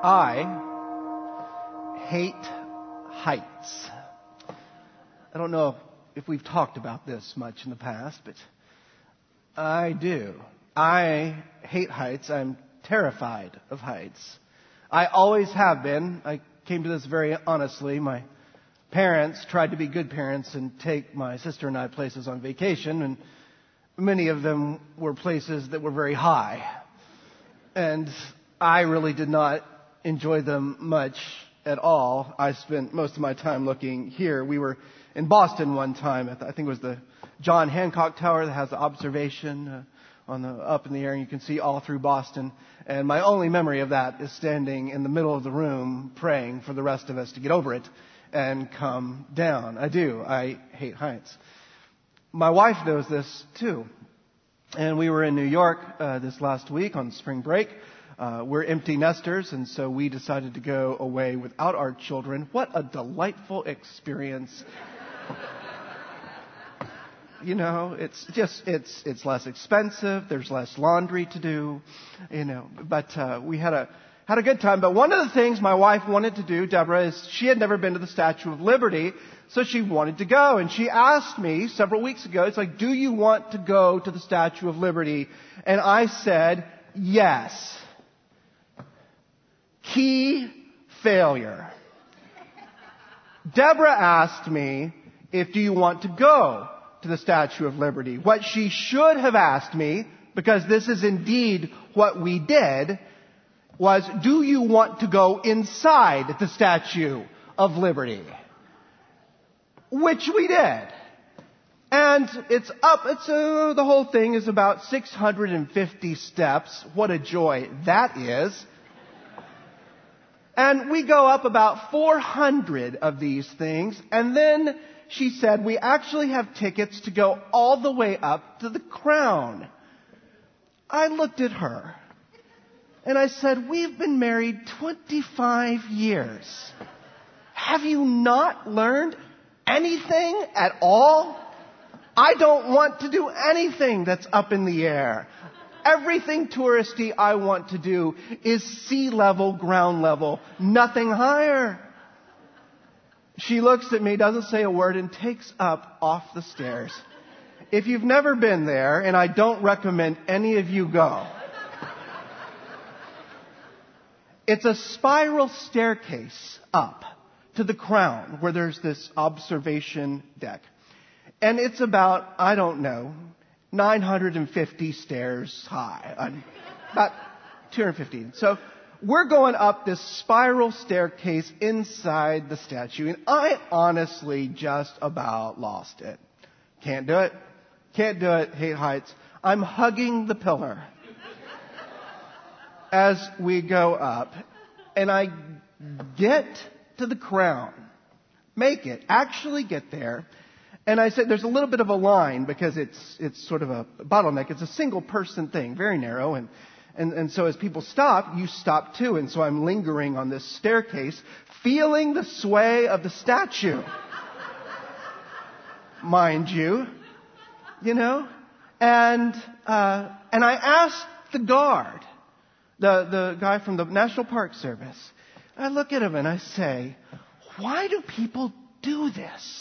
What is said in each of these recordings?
I hate heights. I don't know if we've talked about this much in the past, but I do. I hate heights. I'm terrified of heights. I always have been. I came to this very honestly. My parents tried to be good parents and take my sister and I places on vacation, and many of them were places that were very high. And I really did not enjoy them much at all. I spent most of my time looking here. We were in Boston one time. I think it was the John Hancock Tower that has the observation up in the air, and you can see all through Boston. And my only memory of that is standing in the middle of the room praying for the rest of us to get over it and come down. I do. I hate heights. My wife knows this too. And we were in New York this last week on spring break. We're empty nesters, and so we decided to go away without our children. What a delightful experience. You know, it's less expensive. There's less laundry to do, but we had a good time. But one of the things my wife wanted to do, Deborah, is she had never been to the Statue of Liberty, so she wanted to go. And she asked me several weeks ago, it's like, do you want to go to the Statue of Liberty? And I said, yes. Key failure. Deborah asked me, do you want to go to the Statue of Liberty? What she should have asked me, because this is indeed what we did, was, do you want to go inside the Statue of Liberty? Which we did. And it's up, the whole thing is about 650 steps. What a joy that is. And we go up about 400 of these things, and then she said, we actually have tickets to go all the way up to the crown. I looked at her, and I said, we've been married 25 years. Have you not learned anything at all? I don't want to do anything that's up in the air. Everything touristy I want to do is sea level, ground level, nothing higher. She looks at me, doesn't say a word, and takes up off the stairs. If you've never been there, and I don't recommend any of you go, it's a spiral staircase up to the crown where there's this observation deck. And it's about, 950 stairs high. About 250. So we're going up this spiral staircase inside the statue, and I honestly just about lost it. Can't do it. Can't do it. Hate heights. I'm hugging the pillar as we go up, and I get to the crown. Actually get there. And I said, there's a little bit of a line because it's sort of a bottleneck. It's a single person thing, very narrow. And so as people stop, you stop too. And so I'm lingering on this staircase, feeling the sway of the statue. Mind you, And I asked the guard, the guy from the National Park Service, I look at him and I say, why do people do this?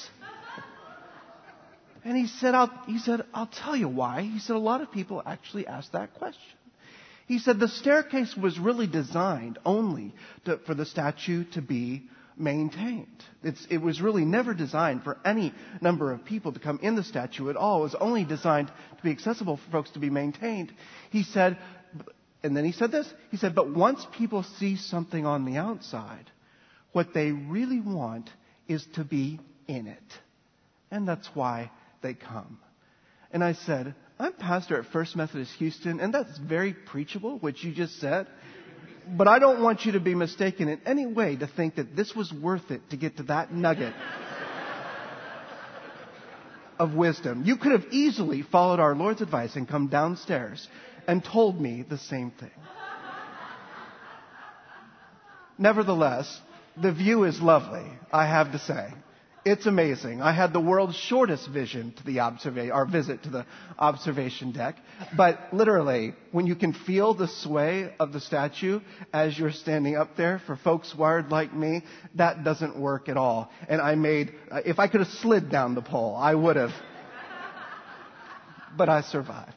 And he said, I'll tell you why. He said, a lot of people actually ask that question. He said, the staircase was really designed only for the statue to be maintained. It was really never designed for any number of people to come in the statue at all. It was only designed to be accessible for folks to be maintained. He said, and then he said this, he said, but once people see something on the outside, what they really want is to be in it. And that's why they come. And I said, I'm pastor at First Methodist Houston, and that's very preachable, what you just said. But I don't want you to be mistaken in any way to think that this was worth it to get to that nugget of wisdom. You could have easily followed our Lord's advice and come downstairs and told me the same thing. Nevertheless, the view is lovely, I have to say. It's amazing. I had the world's shortest visit to the observation deck. But literally, when you can feel the sway of the statue as you're standing up there, for folks wired like me, that doesn't work at all. And if I could have slid down the pole, I would have. But I survived.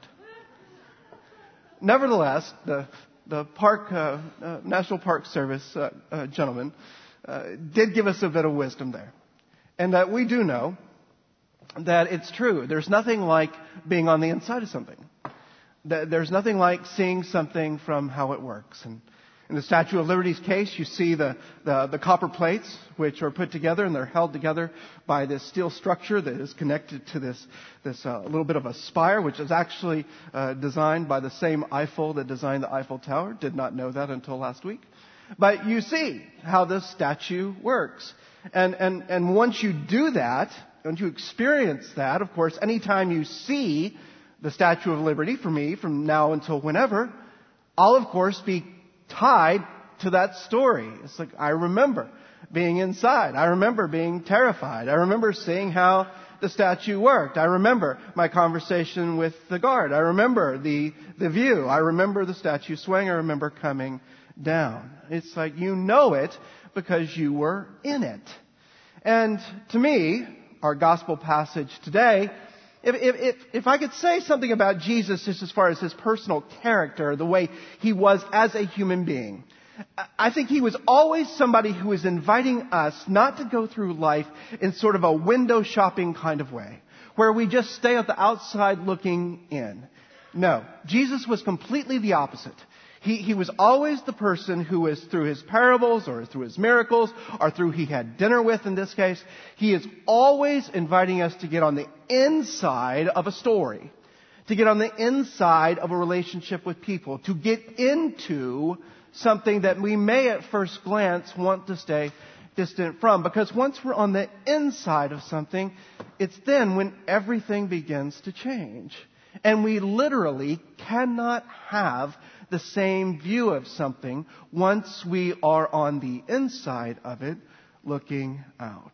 Nevertheless, the park, National Park Service gentleman did give us a bit of wisdom there. And that we do know that it's true. There's nothing like being on the inside of something. There's nothing like seeing something from how it works. And in the Statue of Liberty's case, you see the copper plates, which are put together, and they're held together by this steel structure that is connected to this little bit of a spire, which is actually designed by the same Eiffel that designed the Eiffel Tower. Did not know that until last week. But you see how this statue works. And once you do that, once you experience that, of course, anytime you see the Statue of Liberty, for me, from now until whenever, I'll, of course, be tied to that story. It's like, I remember being inside. I remember being terrified. I remember seeing how the statue worked. I remember my conversation with the guard. I remember the view. I remember the statue swaying. I remember coming down. It's like you know it because you were in it. And to me, our gospel passage today, if I could say something about Jesus just as far as his personal character, the way he was as a human being, I think he was always somebody who was inviting us not to go through life in sort of a window shopping kind of way, where we just stay at the outside looking in. No, Jesus was completely the opposite. He was always the person who was, through his parables or through his miracles or through he had dinner with in this case, he is always inviting us to get on the inside of a story, to get on the inside of a relationship with people, to get into something that we may at first glance want to stay distant from. Because once we're on the inside of something, it's then when everything begins to change. And we literally cannot have the same view of something once we are on the inside of it looking out.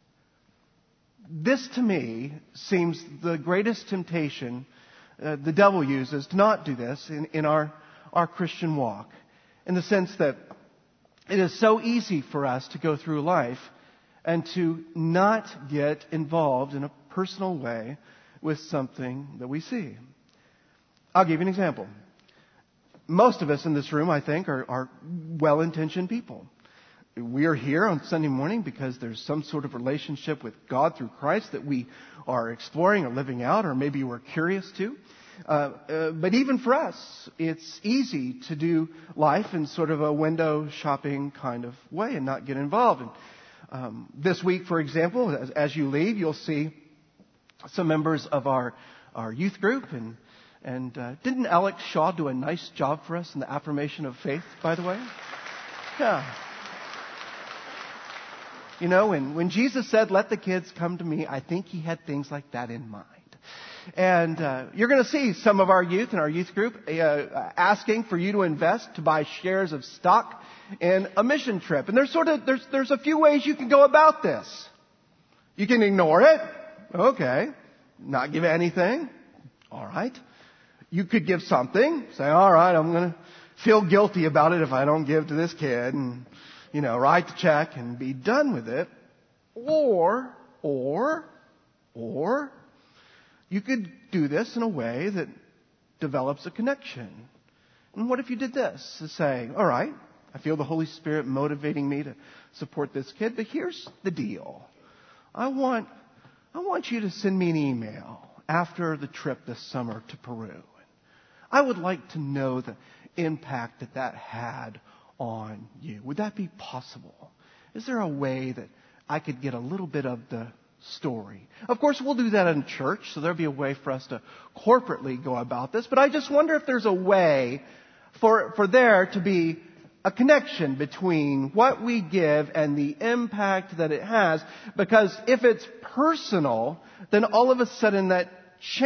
This, to me, seems the greatest temptation the devil uses to not do this in our Christian walk. In the sense that it is so easy for us to go through life and to not get involved in a personal way with something that we see. I'll give you an example. Most of us in this room, I think, are well-intentioned people. We are here on Sunday morning because there's some sort of relationship with God through Christ that we are exploring or living out, or maybe we're curious to. But even for us, it's easy to do life in sort of a window shopping kind of way and not get involved. And this week, for example, as you leave, you'll see some members of our youth group. And didn't Alex Shaw do a nice job for us in the affirmation of faith, by the way? Yeah. You know, when Jesus said, "Let the kids come to me," I think he had things like that in mind. And you're going to see some of our youth in our youth group asking for you to invest to buy shares of stock in a mission trip. And there's a few ways you can go about this. You can ignore it. Okay. Not give anything. All right. You could give something. Say, all right, I'm going to feel guilty about it if I don't give to this kid, and, write the check and be done with it. Or you could do this in a way that develops a connection. And what if you did this? To say, all right, I feel the Holy Spirit motivating me to support this kid, but here's the deal. I want you to send me an email after the trip this summer to Peru. I would like to know the impact that had on you. Would that be possible? Is there a way that I could get a little bit of the story? Of course, we'll do that in church, so there'll be a way for us to corporately go about this. But I just wonder if there's a way for there to be a connection between what we give and the impact that it has. Because if it's personal, then all of a sudden that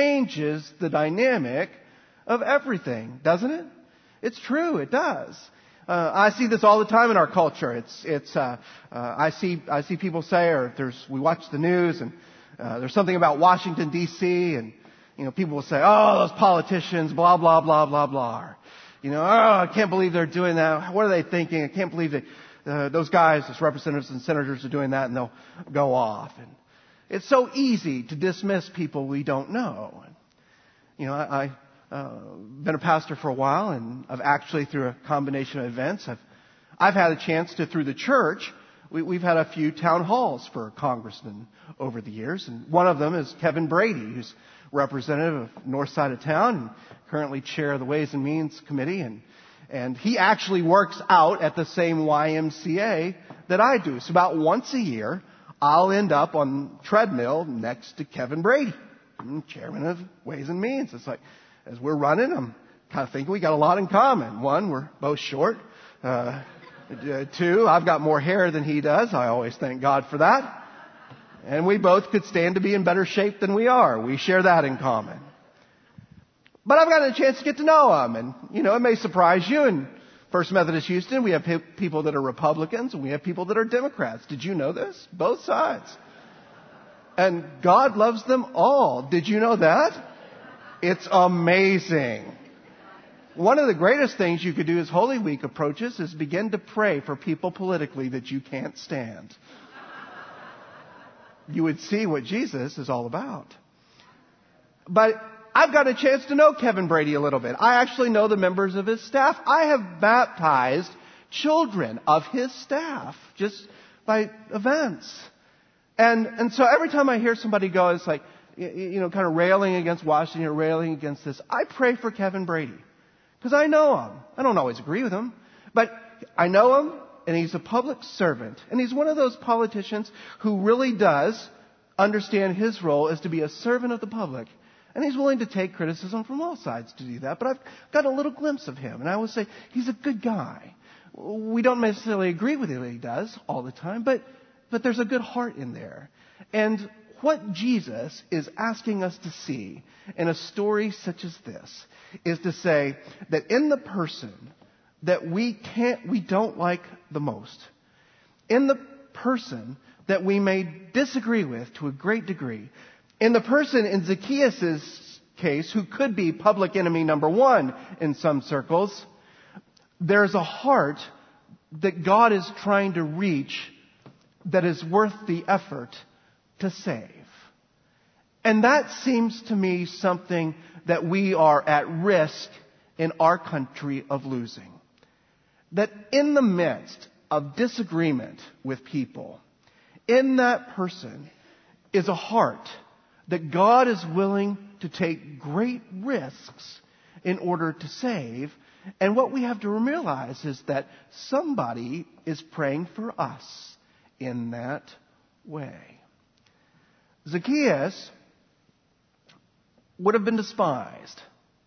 changes the dynamic of everything, doesn't it? It's true, it does. I see this all the time in our culture. I see people say, we watch the news and there's something about Washington D.C. and people will say, oh, those politicians, blah blah blah blah blah. Or, oh, I can't believe they're doing that. What are they thinking? I can't believe that those guys, those representatives and senators, are doing that, and they'll go off. And it's so easy to dismiss people we don't know. I've been a pastor for a while, and I've actually, through a combination of events, I've had a chance to, through the church, we've had a few town halls for congressmen over the years, and one of them is Kevin Brady, who's representative of north side of town and currently chair of the Ways and Means Committee, and he actually works out at the same YMCA that I do. So about once a year, I'll end up on treadmill next to Kevin Brady, chairman of Ways and Means. It's like, as we're running, I'm kind of thinking we got a lot in common. One, we're both short. Two, I've got more hair than he does. I always thank God for that. And we both could stand to be in better shape than we are. We share that in common. But I've gotten a chance to get to know him. And, it may surprise you. In First Methodist Houston, we have people that are Republicans and we have people that are Democrats. Did you know this? Both sides. And God loves them all. Did you know that? It's amazing. One of the greatest things you could do as Holy Week approaches is begin to pray for people politically that you can't stand. You would see what Jesus is all about. But I've got a chance to know Kevin Brady a little bit. I actually know the members of his staff. I have baptized children of his staff just by events. And so every time I hear somebody go, it's like, kind of railing against Washington or railing against this, I pray for Kevin Brady. Because I know him. I don't always agree with him. But I know him, and he's a public servant. And he's one of those politicians who really does understand his role as to be a servant of the public. And he's willing to take criticism from all sides to do that. But I've got a little glimpse of him. And I would say he's a good guy. We don't necessarily agree with what he does all the time, but there's a good heart in there. And what Jesus is asking us to see in a story such as this is to say that in the person that we don't like the most, in the person that we may disagree with to a great degree, in the person in Zacchaeus' case, who could be public enemy number one in some circles, there's a heart that God is trying to reach that is worth the effort to save. And that seems to me something that we are at risk in our country of losing. That in the midst of disagreement with people, in that person is a heart that God is willing to take great risks in order to save. And what we have to realize is that somebody is praying for us in that way. Zacchaeus would have been despised.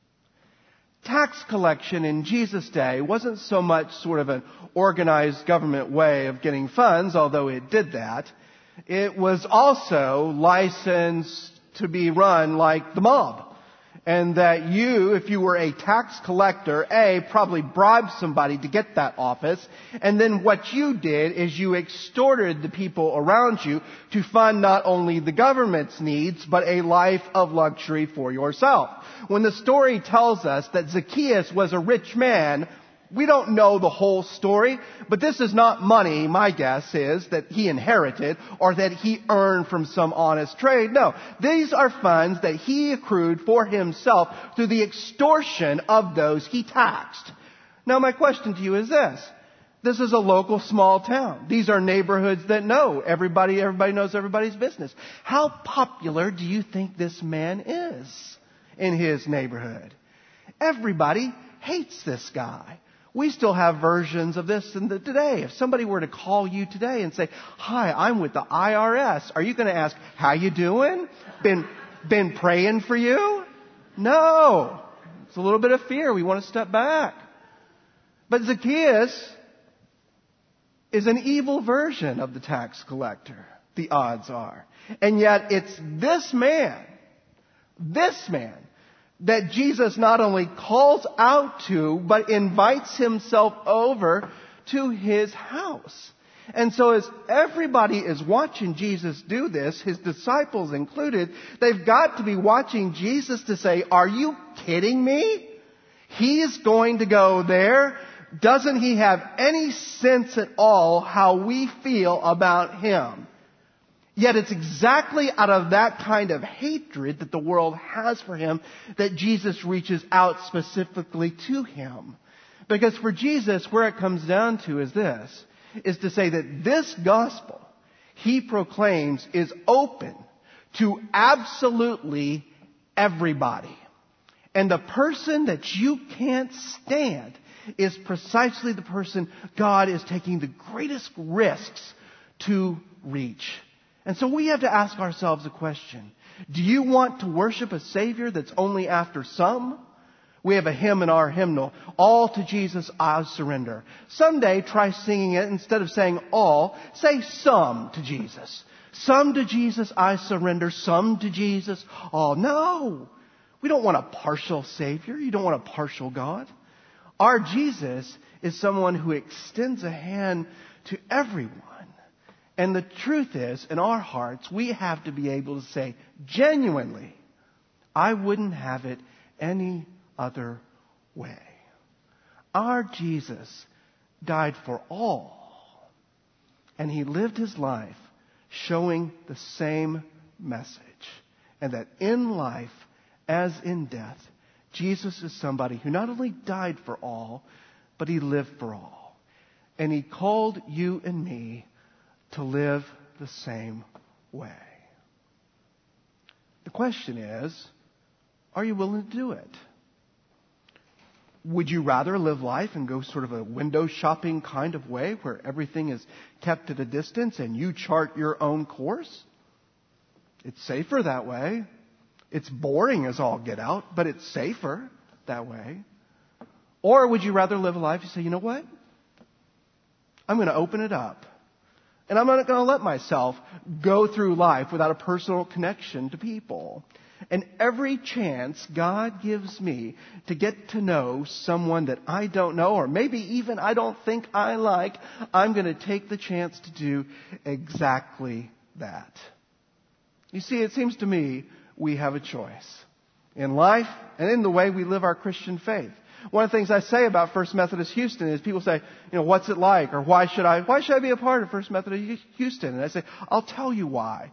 Tax collection in Jesus' day wasn't so much sort of an organized government way of getting funds, although it did that. It was also licensed to be run like the mob. And that you, if you were a tax collector, probably bribed somebody to get that office. And then what you did is you extorted the people around you to fund not only the government's needs, but a life of luxury for yourself. When the story tells us that Zacchaeus was a rich man, we don't know the whole story, but this is not money, my guess is, that he inherited or that he earned from some honest trade. No, these are funds that he accrued for himself through the extortion of those he taxed. Now my question to you is this. This is a local small town. These are neighborhoods that know everybody knows everybody's business. How popular do you think this man is in his neighborhood? Everybody hates this guy. We still have versions of this today. If somebody were to call you today and say, "Hi, I'm with the IRS," are you going to ask, "How you doing? Been praying for you?" No. It's a little bit of fear. We want to step back. But Zacchaeus is an evil version of the tax collector, the odds are. And yet it's this man that Jesus not only calls out to, but invites himself over to his house. And so as everybody is watching Jesus do this, his disciples included, they've got to be watching Jesus to say, are you kidding me? He's going to go there. Doesn't he have any sense at all how we feel about him? Yet it's exactly out of that kind of hatred that the world has for him that Jesus reaches out specifically to him. Because for Jesus, where it comes down to is this, is to say that this gospel he proclaims is open to absolutely everybody. And the person that you can't stand is precisely the person God is taking the greatest risks to reach. And so we have to ask ourselves a question. Do you want to worship a Savior that's only after some? We have a hymn in our hymnal, all to Jesus I surrender. Someday try singing it instead of saying all, say some to Jesus. Some to Jesus I surrender, some to Jesus all. No, we don't want a partial Savior. You don't want a partial God. Our Jesus is someone who extends a hand to everyone. And the truth is, in our hearts, we have to be able to say, genuinely, I wouldn't have it any other way. Our Jesus died for all. And he lived his life showing the same message. And that in life, as in death, Jesus is somebody who not only died for all, but he lived for all. And he called you and me to live the same way. The question is, are you willing to do it? Would you rather live life and go sort of a window shopping kind of way where everything is kept at a distance and you chart your own course? It's safer that way. It's boring as all get out, but it's safer that way. Or would you rather live a life you say, you know what? I'm going to open it up. And I'm not going to let myself go through life without a personal connection to people. And every chance God gives me to get to know someone that I don't know, or maybe even I don't think I like, I'm going to take the chance to do exactly that. You see, it seems to me we have a choice in life and in the way we live our Christian faith. One of the things I say about First Methodist Houston is people say, what's it like? Or why should I be a part of First Methodist Houston? And I say, I'll tell you why.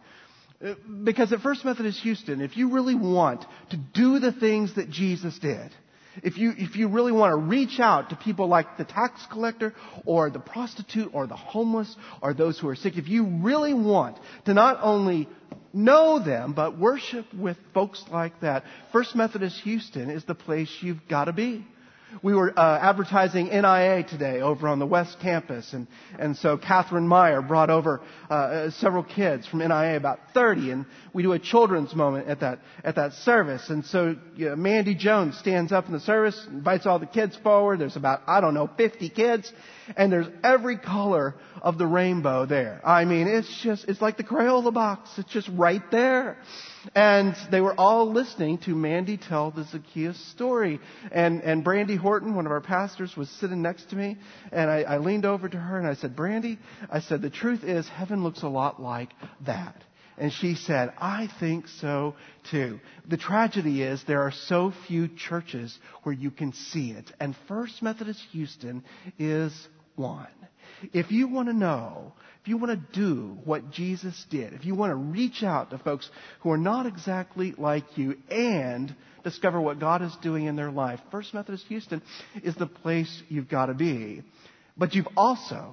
Because at First Methodist Houston, if you really want to do the things that Jesus did, if you really want to reach out to people like the tax collector or the prostitute or the homeless or those who are sick, if you really want to not only know them but worship with folks like that, First Methodist Houston is the place you've got to be. We were advertising NIA today over on the West Campus, and so Catherine Meyer brought over several kids from NIA, about 30, and we do a children's moment at that service. And so Mandy Jones stands up in the service, invites all the kids forward. There's about 50 kids, and there's every color of the rainbow there. I mean, it's like the Crayola box. It's just right there. And they were all listening to Mandy tell the Zacchaeus story. And Brandy Horton, one of our pastors, was sitting next to me. And I leaned over to her and I said, Brandy, the truth is heaven looks a lot like that. And she said, I think so too. The tragedy is there are so few churches where you can see it. And First Methodist Houston is one. If you want to know, if you want to do what Jesus did, if you want to reach out to folks who are not exactly like you and discover what God is doing in their life, First Methodist Houston is the place you've got to be. But you've also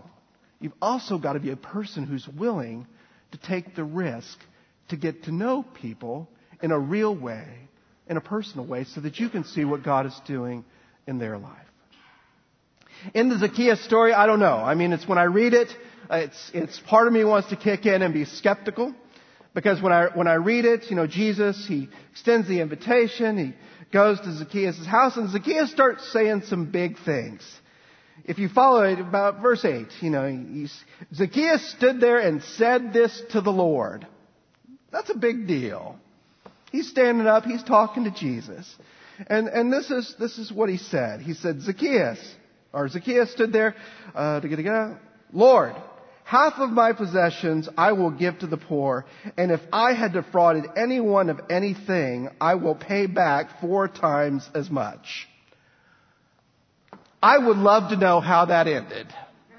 got to be a person who's willing to take the risk to get to know people in a real way, in a personal way, so that you can see what God is doing in their life. In the Zacchaeus story, I don't know. I mean, it's when I read it, it's part of me wants to kick in and be skeptical. Because when I read it, Jesus, he extends the invitation, he goes to Zacchaeus' house, and Zacchaeus starts saying some big things. If you follow it, about verse 8, Zacchaeus stood there and said this to the Lord. That's a big deal. He's standing up, he's talking to Jesus. And this is what he said. He said, Zacchaeus stood there, Lord, half of my possessions I will give to the poor, and if I had defrauded anyone of anything, I will pay back 4 times as much. I would love to know how that ended.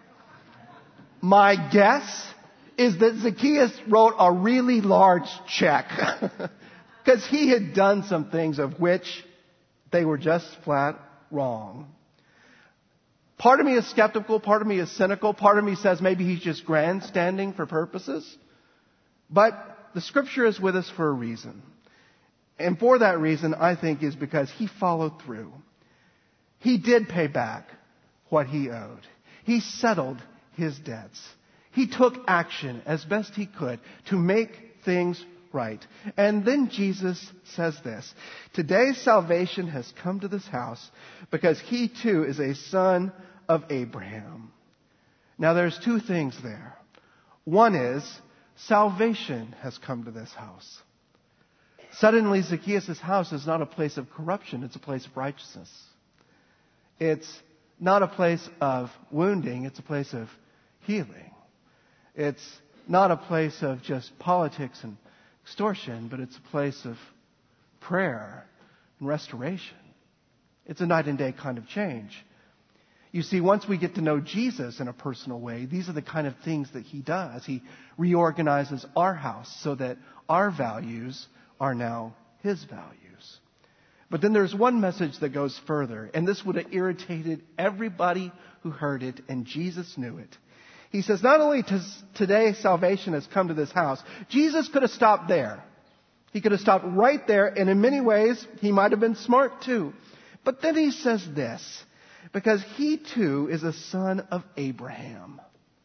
My guess is that Zacchaeus wrote a really large check because he had done some things of which they were just flat wrong. Part of me is skeptical, part of me is cynical, part of me says maybe he's just grandstanding for purposes. But the scripture is with us for a reason. And for that reason, I think, is because he followed through. He did pay back what he owed. He settled his debts. He took action as best he could to make things right. And then Jesus says this, today salvation has come to this house because he too is a son of Abraham. Now there's 2 things there. One is salvation has come to this house. Suddenly Zacchaeus' house is not a place of corruption, it's a place of righteousness. It's not a place of wounding, it's a place of healing. It's not a place of just politics and extortion, but it's a place of prayer and restoration. It's a night and day kind of change. You see, once we get to know Jesus in a personal way, these are the kind of things that he does. He reorganizes our house so that our values are now his values. But then there's one message that goes further, and this would have irritated everybody who heard it, and Jesus knew it. He says, not only today salvation has come to this house, Jesus could have stopped there. He could have stopped right there, and in many ways, he might have been smart too. But then he says this, because he too is a son of Abraham,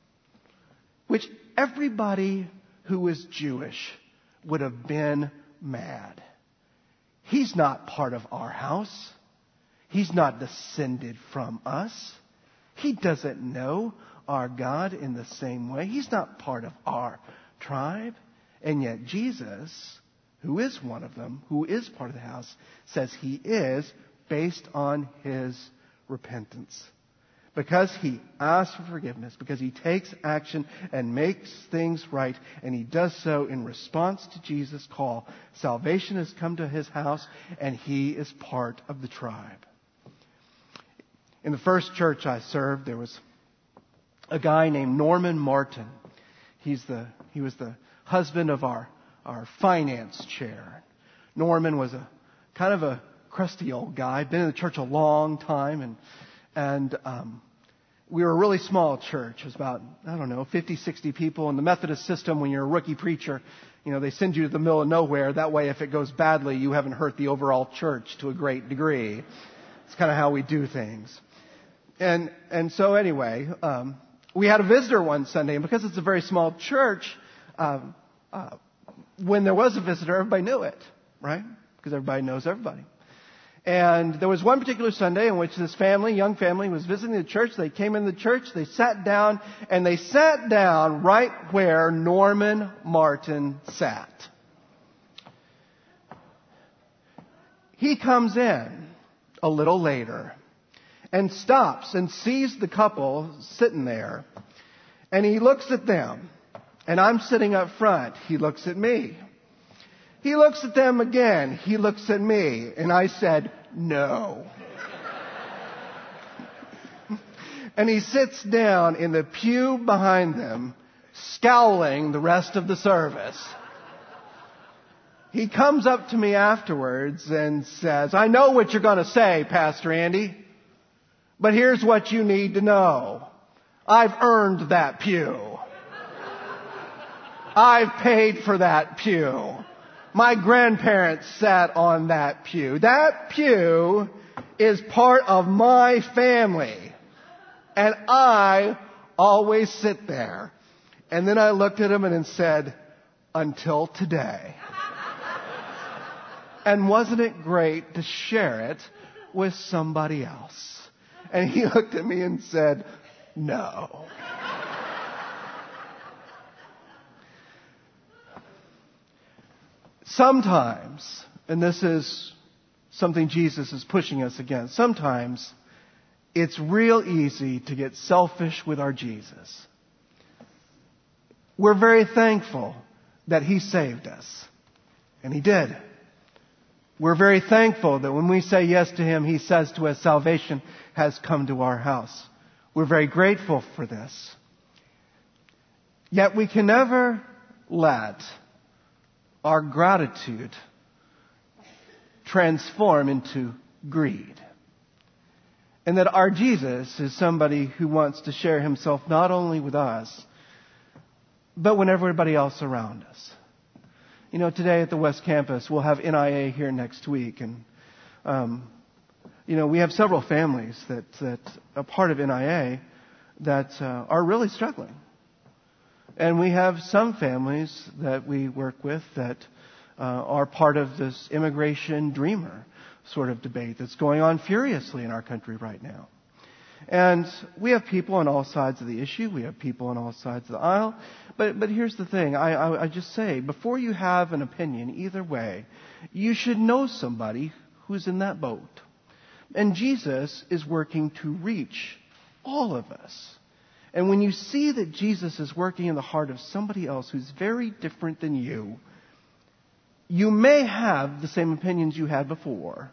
which everybody who is Jewish would have been mad. He's not part of our house. He's not descended from us. He doesn't know our God in the same way. He's not part of our tribe. And yet Jesus, who is one of them, who is part of the house, says he is based on his repentance. Because he asks for forgiveness, because he takes action and makes things right, and he does so in response to Jesus' call. Salvation has come to his house, and he is part of the tribe. In the first church I served, there was a guy named Norman Martin. He was the husband of our finance chair. Norman was a kind of a crusty old guy, been in the church a long time, and we were a really small church. It was about, 50, 60 people. In the Methodist system, when you're a rookie preacher, they send you to the middle of nowhere. That way, if it goes badly, you haven't hurt the overall church to a great degree. It's kind of how we do things. And so anyway, we had a visitor one Sunday, and because it's a very small church, when there was a visitor, everybody knew it, right? Because everybody knows everybody. And there was one particular Sunday in which this young family, was visiting the church. They came in the church, they sat down, and they sat down right where Norman Martin sat. He comes in a little later and stops and sees the couple sitting there. And he looks at them. And I'm sitting up front. He looks at me. He looks at them again. He looks at me. And I said, no. And he sits down in the pew behind them, scowling the rest of the service. He comes up to me afterwards and says, I know what you're going to say, Pastor Andy, but here's what you need to know. I've earned that pew. I've paid for that pew. My grandparents sat on that pew. That pew is part of my family. And I always sit there. And then I looked at him and said, until today. And wasn't it great to share it with somebody else? And he looked at me and said, no. Sometimes, and this is something Jesus is pushing us against. Sometimes it's real easy to get selfish with our Jesus. We're very thankful that He saved us. And He did. We're very thankful that when we say yes to Him, He says to us, salvation has come to our house. We're very grateful for this. Yet we can never let our gratitude transform into greed. And that our Jesus is somebody who wants to share Himself not only with us, but with everybody else around us. You know, today at the West Campus, we'll have NIA here next week. And, we have several families that are part of NIA that are really struggling. And we have some families that we work with that are part of this immigration dreamer sort of debate that's going on furiously in our country right now. And we have people on all sides of the issue. We have people on all sides of the aisle. But here's the thing. I just say, before you have an opinion either way, you should know somebody who's in that boat. And Jesus is working to reach all of us. And when you see that Jesus is working in the heart of somebody else who's very different than you may have the same opinions you had before.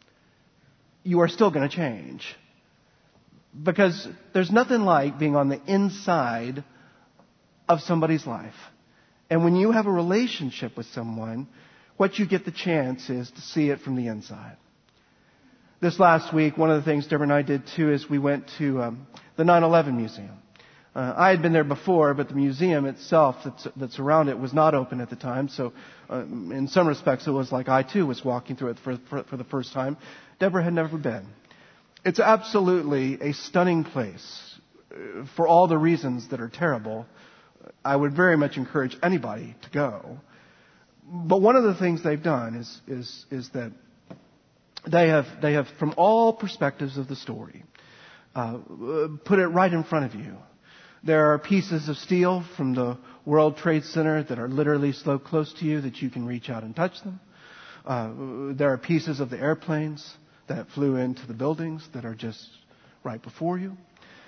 You are still going to change. Because there's nothing like being on the inside of somebody's life. And when you have a relationship with someone, what you get the chance is to see it from the inside. This last week, one of the things Deborah and I did too is we went to the 9/11 Museum. I had been there before, but the museum itself that's around it was not open at the time. So in some respects, it was like I too was walking through it for the first time. Deborah had never been. It's absolutely a stunning place for all the reasons that are terrible. I would very much encourage anybody to go. But one of the things they've done is that they have from all perspectives of the story put it right in front of you. There are pieces of steel from the World Trade Center that are literally so close to you that you can reach out and touch them. There are pieces of the airplanes that flew into the buildings that are just right before you.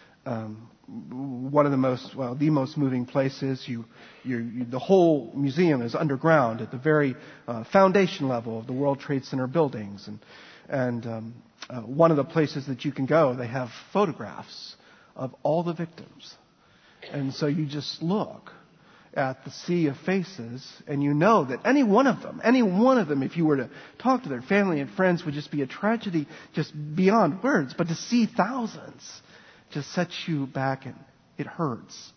One of the most moving places, the whole museum is underground at the very foundation level of the World Trade Center buildings. And one of the places that you can go, they have photographs of all the victims. And so you just look at the sea of faces, and you know that any one of them, if you were to talk to their family and friends, would just be a tragedy just beyond words. But to see thousands just sets you back, and it hurts.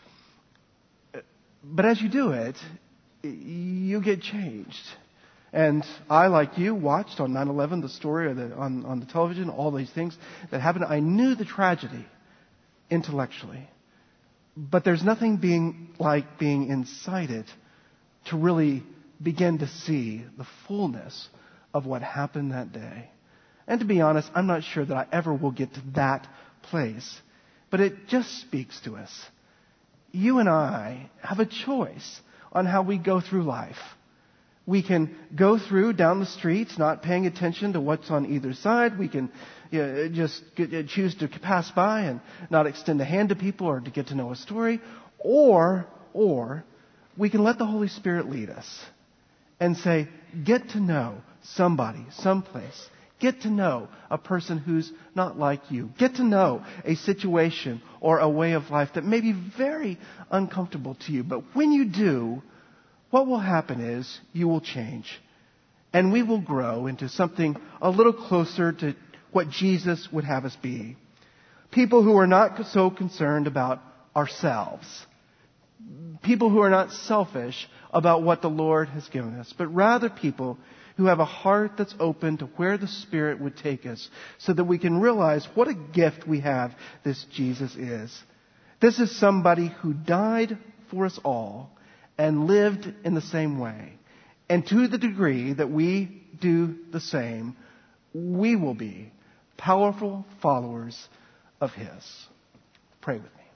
But as you do it, you get changed. And I, like you, watched on 9/11 the story on the television, all these things that happened. I knew the tragedy intellectually. But there's nothing like being inside it to really begin to see the fullness of what happened that day. And to be honest, I'm not sure that I ever will get to that place. But it just speaks to us. You and I have a choice on how we go through life. We can go through down the streets not paying attention to what's on either side. We can just choose to pass by and not extend a hand to people or to get to know a story. Or we can let the Holy Spirit lead us and say, get to know somebody, someplace. Get to know a person who's not like you. Get to know a situation or a way of life that may be very uncomfortable to you. But when you do, what will happen is you will change. And we will grow into something a little closer to what Jesus would have us be. People who are not so concerned about ourselves. People who are not selfish about what the Lord has given us. But rather people who have a heart that's open to where the Spirit would take us, so that we can realize what a gift we have this Jesus is. This is somebody who died for us all and lived in the same way. And to the degree that we do the same, we will be powerful followers of His. Pray with me.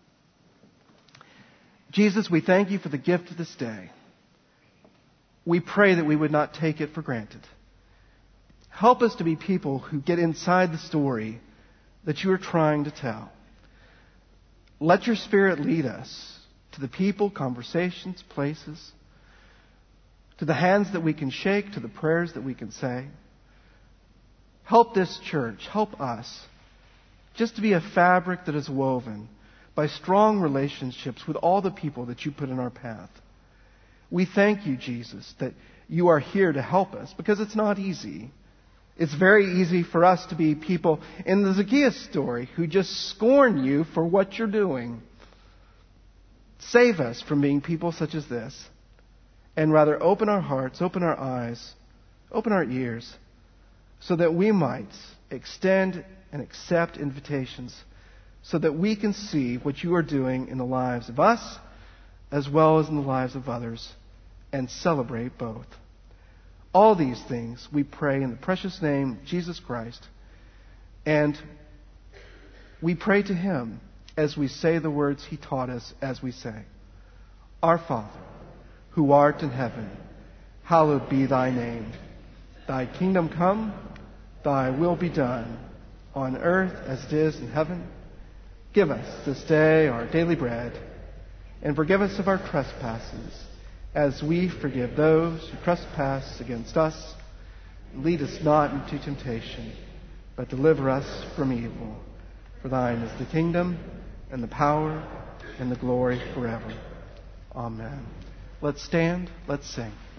Jesus, we thank You for the gift of this day. We pray that we would not take it for granted. Help us to be people who get inside the story that you are trying to tell. Let your Spirit lead us to the people, conversations, places, to the hands that we can shake, to the prayers that we can say. Help this church, help us, just to be a fabric that is woven by strong relationships with all the people that you put in our path. We thank you, Jesus, that you are here to help us, because it's not easy. It's very easy for us to be people in the Zacchaeus story who just scorn you for what you're doing. Save us from being people such as this, and rather open our hearts, open our eyes, open our ears, so that we might extend and accept invitations, so that we can see what you are doing in the lives of us as well as in the lives of others, and celebrate both. All these things we pray in the precious name of Jesus Christ, and we pray to Him as we say the words He taught us as we say, Our Father, who art in heaven, hallowed be thy name. Thy kingdom come, thy will be done, on earth as it is in heaven. Give us this day our daily bread, and forgive us of our trespasses, as we forgive those who trespass against us. Lead us not into temptation, but deliver us from evil. For thine is the kingdom, and the power, and the glory forever. Amen. Let's stand, let's sing.